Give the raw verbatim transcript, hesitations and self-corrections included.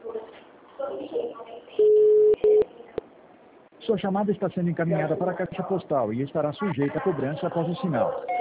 Sua chamada está sendo encaminhada para a caixa postal e estará sujeita a cobrança após o sinal.